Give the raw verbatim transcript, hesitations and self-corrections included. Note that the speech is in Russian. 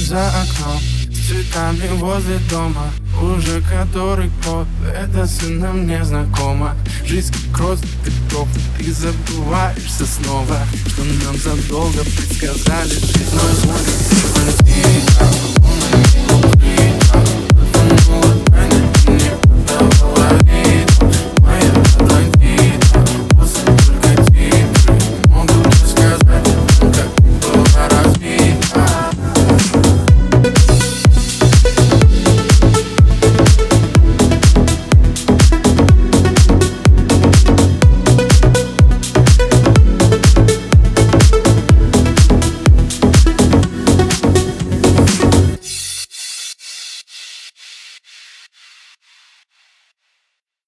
за окном, с цветами возле дома. Уже который год, это все нам не знакомо. Жизнь как кросс петров, ты забываешься снова, что нам задолго предсказали. Жизнь будет